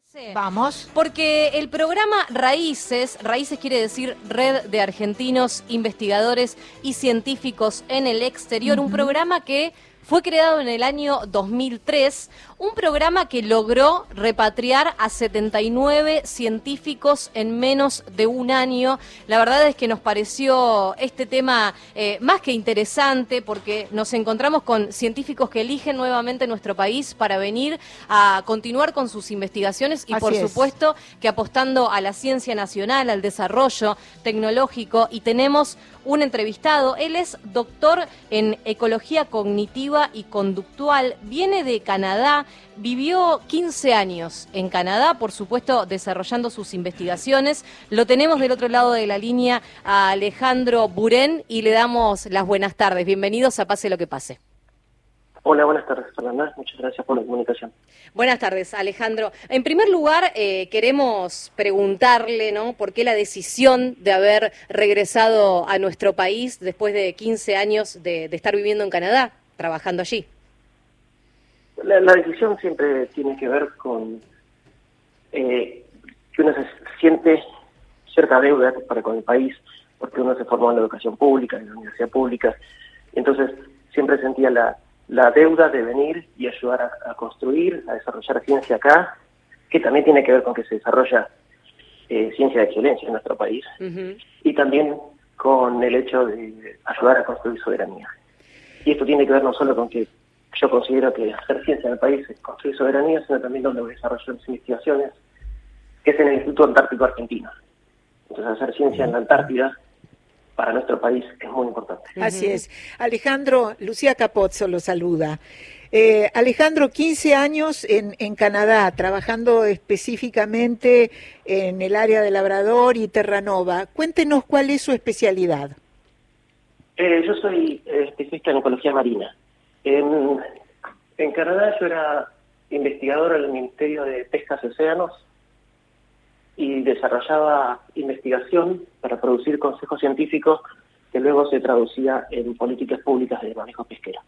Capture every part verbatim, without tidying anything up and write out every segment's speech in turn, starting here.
Sí. Vamos. Porque el programa Raíces, Raíces quiere decir Red de Argentinos Investigadores y Científicos en el Exterior, uh-huh. Un programa que fue creado en el año dos mil tres, un programa que logró repatriar a setenta y nueve científicos en menos de un año. La verdad es que nos pareció este tema eh, más que interesante, porque nos encontramos con científicos que eligen nuevamente nuestro país para venir a continuar con sus investigaciones y, Así por es. supuesto, que apostando a la ciencia nacional, al desarrollo tecnológico. Y tenemos un entrevistado, él es doctor en Ecología Cognitiva y Conductual, viene de Canadá, vivió quince años en Canadá, por supuesto desarrollando sus investigaciones. Lo tenemos del otro lado de la línea a Alejandro Buren y le damos las buenas tardes. Bienvenidos a Pase lo que pase. Hola, buenas tardes, Fernanda. Muchas gracias por la comunicación. Buenas tardes, Alejandro. En primer lugar, eh, queremos preguntarle, ¿no?, por qué la decisión de haber regresado a nuestro país después de quince años de, de estar viviendo en Canadá, trabajando allí. La, la decisión siempre tiene que ver con eh, que uno se siente cierta deuda para con el país, porque uno se formó en la educación pública, en la universidad pública, y entonces siempre sentía la la deuda de venir y ayudar a, a construir, a desarrollar ciencia acá, que también tiene que ver con que se desarrolla eh, ciencia de excelencia en nuestro país, uh-huh. y también con el hecho de ayudar a construir soberanía. Y esto tiene que ver no solo con que yo considero que hacer ciencia en el país es construir soberanía, sino también donde voy a desarrollar mis investigaciones, que es en el Instituto Antártico Argentino. Entonces, hacer ciencia en la Antártida para nuestro país es muy importante. Así es. Alejandro, Lucía Capozzo lo saluda. Eh, Alejandro, quince años en, en Canadá, trabajando específicamente en el área de Labrador y Terranova. Cuéntenos cuál es su especialidad. Eh, yo soy especialista en ecología marina. En, en Canadá yo era investigador en el Ministerio de Pescas y Océanos, y desarrollaba investigación para producir consejos científicos que luego se traducía en políticas públicas de manejo pesquero.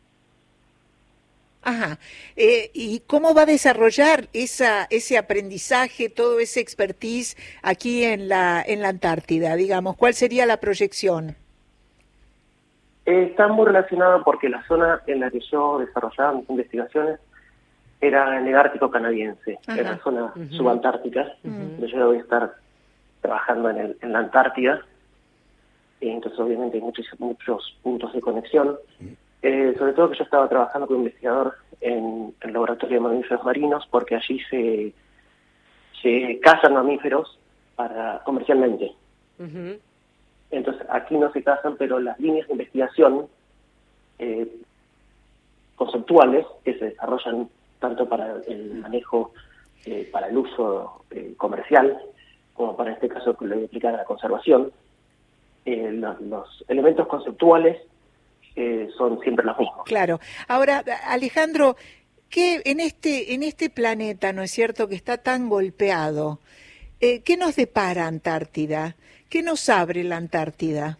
Ajá. Eh, ¿Y cómo va a desarrollar esa, ese aprendizaje, todo ese expertise aquí en la, en la Antártida, digamos? ¿Cuál sería la proyección? Eh, está muy relacionado porque la zona en la que yo desarrollaba mis investigaciones era en el Ártico canadiense, Ajá. era la zona uh-huh. subantártica, uh-huh. pero yo voy a estar trabajando en, el, en la Antártida, y entonces obviamente hay muchos, muchos puntos de conexión, eh, sobre todo que yo estaba trabajando como investigador en el laboratorio de mamíferos marinos, porque allí se, se cazan mamíferos para comercialmente. Uh-huh. Entonces aquí no se cazan, pero las líneas de investigación eh, conceptuales que se desarrollan tanto para el manejo, eh, para el uso eh, comercial, como para este caso que le voy a explicar a la conservación, eh, los, los elementos conceptuales eh, son siempre los mismos. Claro. Ahora, Alejandro, ¿qué en este en este planeta, no es cierto, que está tan golpeado, eh, qué nos depara Antártida? ¿Qué nos abre la Antártida?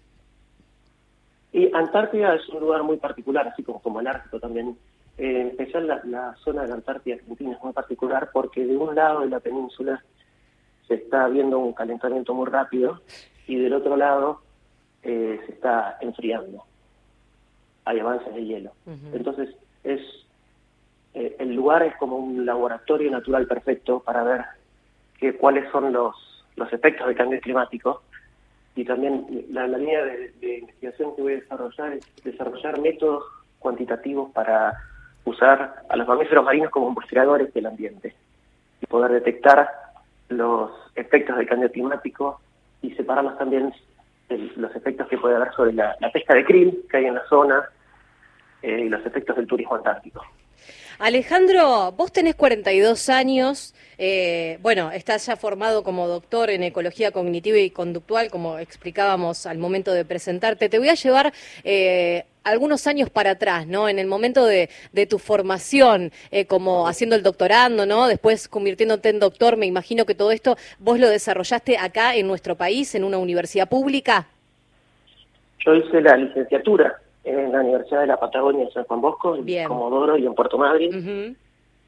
Y Antártida es un lugar muy particular, así como, como el Ártico también. Eh, en especial la, la zona de la Antártida Argentina es muy particular porque de un lado de la península se está viendo un calentamiento muy rápido y del otro lado eh, se está enfriando. Hay avances de hielo. Uh-huh. Entonces es eh, el lugar es como un laboratorio natural perfecto para ver que, cuáles son los, los efectos del cambio climático, y también la, la línea de, de investigación que voy a desarrollar es desarrollar métodos cuantitativos para usar a los mamíferos marinos como investigadores del ambiente y poder detectar los efectos del cambio climático y separarlos también de los efectos que puede haber sobre la, la pesca de krill que hay en la zona eh, y los efectos del turismo antártico. Alejandro, vos tenés cuarenta y dos años, eh, bueno, estás ya formado como doctor en Ecología Cognitiva y Conductual, como explicábamos al momento de presentarte. Te voy a llevar eh, algunos años para atrás, ¿no? En el momento de, de tu formación, eh, como haciendo el doctorando, ¿no? Después convirtiéndote en doctor, me imagino que todo esto vos lo desarrollaste acá en nuestro país, en una universidad pública. Yo hice la licenciatura en la Universidad de la Patagonia en San Juan Bosco, en Bien. Comodoro y en Puerto Madryn. Uh-huh.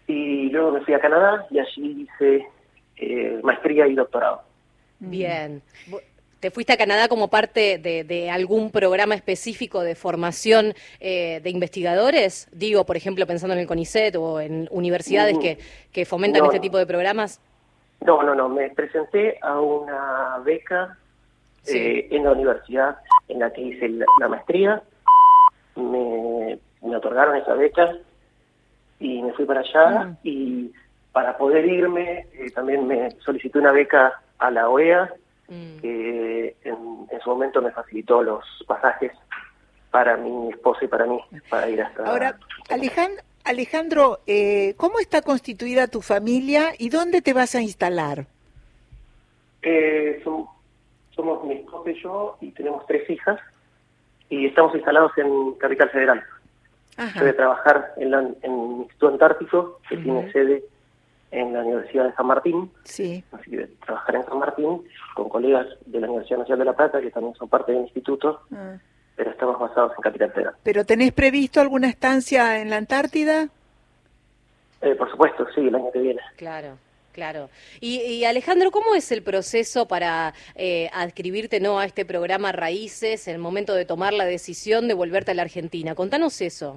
y luego me fui a Canadá y allí hice eh, maestría y doctorado. Bien. ¿Te fuiste a Canadá como parte de, de algún programa específico de formación eh, de investigadores? Digo, por ejemplo, pensando en el CONICET o en universidades que, que fomentan no, este tipo de programas. No, no, no. Me presenté a una beca Sí. eh, en la universidad en la que hice la, la maestría. Me, me otorgaron esa beca y me fui para allá. Mm. Y para poder irme, eh, también me solicité una beca a la O E A, Mm. que en, en su momento me facilitó los pasajes para mi esposa y para mí, para ir hasta... Ahora, Alejandro, Alejandro eh, ¿cómo está constituida tu familia y dónde te vas a instalar? Eh, som- somos mi esposa y yo, y tenemos tres hijas, y estamos instalados en Capital Federal. Ajá. Yo voy a trabajar en, la, en el Instituto Antártico, que Ujú. tiene sede en la Universidad de San Martín. Sí. Así que voy a trabajar en San Martín con colegas de la Universidad Nacional de La Plata, que también son parte del instituto, Ah. pero estamos basados en Capital Federal. ¿Pero tenés previsto alguna estancia en la Antártida? Eh, por supuesto, sí, el año que viene. Claro, claro. Y, y Alejandro, ¿cómo es el proceso para eh, adscribirte no a este programa Raíces, en el momento de tomar la decisión de volverte a la Argentina? Contanos eso.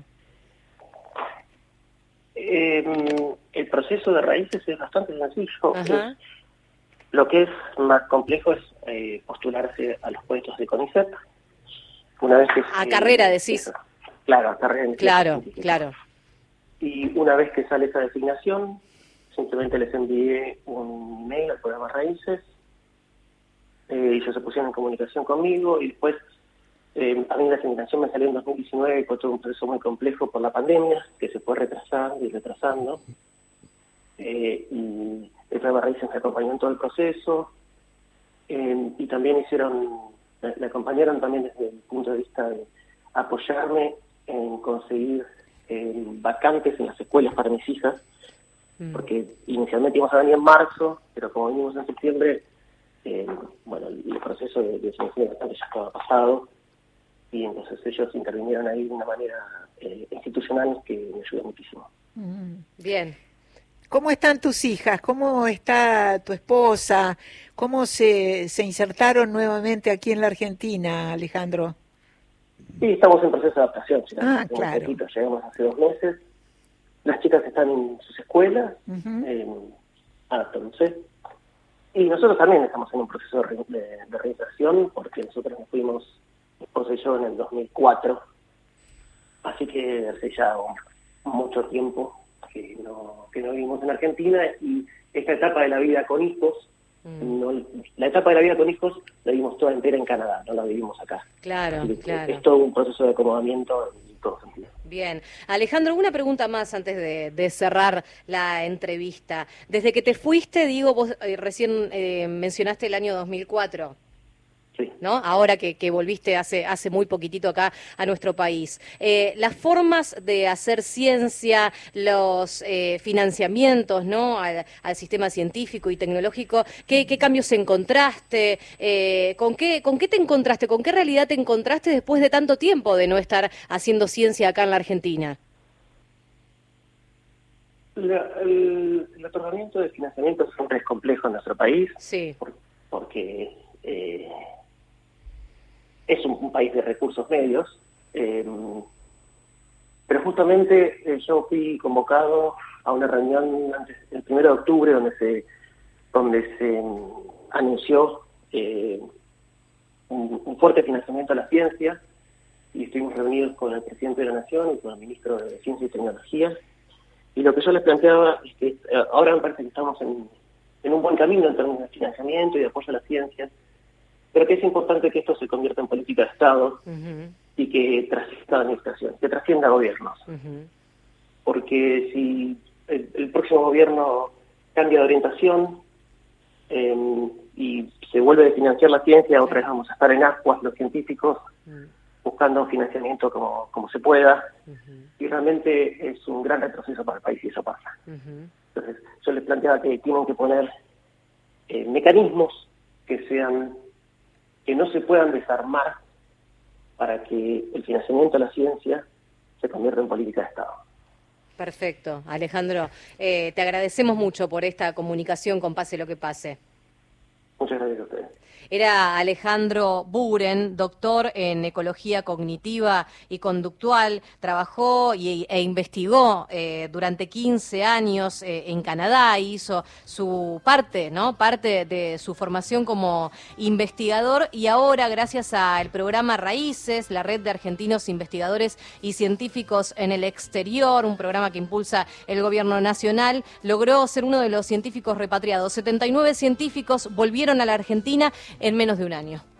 Eh, el proceso de raíces es bastante sencillo. Ajá. Es- lo que es más complejo es eh, postularse a los puestos de CONICET. Una vez que A se- carrera, decís. eso, claro, a carrera. en Claro, científica. claro. Y una vez que sale esa designación, simplemente les envié un email al programa Raíces, eh, y ellos se pusieron en comunicación conmigo, y después eh, a mí la asignación me salió en dos mil diecinueve, fue todo un proceso muy complejo por la pandemia, que se fue retrasando y retrasando, eh, y el programa Raíces me acompañó en todo el proceso, eh, y también hicieron, me, me acompañaron también desde el punto de vista de apoyarme en conseguir eh, vacantes en las escuelas para mis hijas, Mm. porque inicialmente íbamos a venir en marzo, pero como venimos en septiembre, eh, bueno, el proceso de, de selección de vacantes ya estaba pasado, y entonces ellos intervinieron ahí de una manera eh, institucional que me ayudó muchísimo. Mm. Bien. ¿Cómo están tus hijas? ¿Cómo está tu esposa? ¿Cómo se, se insertaron nuevamente aquí en la Argentina, Alejandro? Sí, estamos en proceso de adaptación, chicas. Ah, Un claro. poquito, llegamos hace dos meses. Las chicas están en sus escuelas, Ujú. eh, adaptándose. Y nosotros también estamos en un proceso de, re- de, de reinserción, porque nosotros nos fuimos, mi esposa y yo, en el dos mil cuatro. Así que hace ya un- mucho tiempo que no, que no vivimos en Argentina, y esta etapa de la vida con hijos, Mm. no, la etapa de la vida con hijos la vivimos toda entera en Canadá, no la vivimos acá. Claro, Así que claro. Es todo un proceso de acomodamiento en todo sentido. Bien. Alejandro, una pregunta más antes de, de cerrar la entrevista. Desde que te fuiste, digo, vos eh, recién eh, mencionaste el año dos mil cuatro. Sí. ¿No? Ahora que, que volviste hace, hace muy poquitito acá a nuestro país. Eh, las formas de hacer ciencia, los eh, financiamientos, ¿no? al, al sistema científico y tecnológico, ¿qué, qué cambios encontraste? Eh, ¿con qué, ¿Con qué te encontraste? ¿Con qué realidad te encontraste después de tanto tiempo de no estar haciendo ciencia acá en la Argentina? La- el, el otorgamiento de financiamiento siempre es complejo en nuestro país, Sí. por- porque eh, es un, un país de recursos medios, eh, pero justamente eh, yo fui convocado a una reunión antes, el primero de octubre, donde se donde se mm, anunció eh, un, un fuerte financiamiento a la ciencia, y estuvimos reunidos con el presidente de la Nación y con el ministro de Ciencia y Tecnología, y lo que yo les planteaba es que eh, ahora me parece que estamos en, en un buen camino en términos de financiamiento y de apoyo a la ciencia, pero que es importante que esto se convierta en política de Estado Ujú, y que trascienda a administración, que trascienda a gobiernos. ujú. Porque si el, el próximo gobierno cambia de orientación eh, y se vuelve a financiar la ciencia, otra vez vamos a estar en ascuas los científicos Mm, buscando financiamiento como, como se pueda, ujú, y realmente es un gran retroceso para el país si eso pasa. ujú. Entonces yo les planteaba que tienen que poner eh, mecanismos que sean que no se puedan desarmar para que el financiamiento a la ciencia se convierta en política de Estado. Perfecto, Alejandro. Eh, te agradecemos mucho por esta comunicación con Pase lo que pase. Muchas gracias a ustedes. Era Alejandro Buren, doctor en ecología cognitiva y conductual. Trabajó y, e investigó eh, durante quince años eh, en Canadá. Hizo su parte, ¿no? Parte de su formación como investigador, y ahora, gracias al programa Raíces, la red de argentinos investigadores y científicos en el exterior, un programa que impulsa el gobierno nacional, logró ser uno de los científicos repatriados. setenta y nueve científicos volvieron a la Argentina en menos de un año.